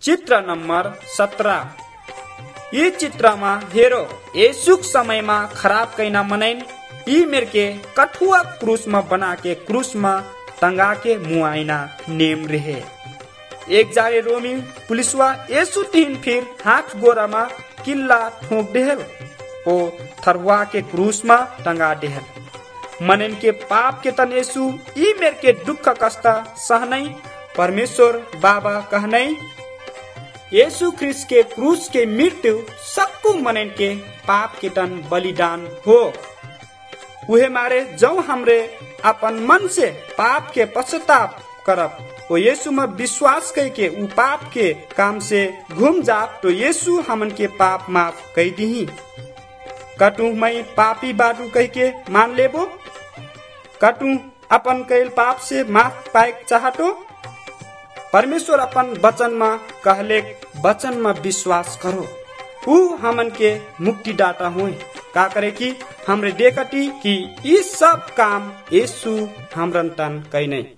चित्र नंबर 17। ये चित्रमा हेरो येसुक समय में खराब कैना मनैन ई मेर के कठुआ क्रूस में बना के क्रूस में टंगा के मुआइना नेम रहे। एक जारे रोमी पुलिसवा येसु तीन फिर हाथ गोरा में किल्ला ठोक देहल ओ थरवा के क्रूस में टंगा देहल। मनन के पाप के तन येसु ई मेर के दुख कष्ट सहनई परमेश्वर बाबा कहनई येसु ख्रिस्ट के क्रूस के मृत्यु सक्कु मनन के पाप के तन बलिदान हो। उहे मारे जब हमरे अपन मन से पाप के पश्चाताप करब ओ येसु में विश्वास करके उ पाप के काम से घूम जाप तो येसु हमन के पाप माफ कई दी। कटू मैं पापी बाटू कह के मान लेबो, कटू अपन कैल पाप से माफ पाए चाहतो। परमेश्वर अपन वचन में कहले वचन में विश्वास करो उ हमन के मुक्ति दाता हुए। का करे कि हमरे देखती कि इस सब काम येसु हमरन तन कई नहीं।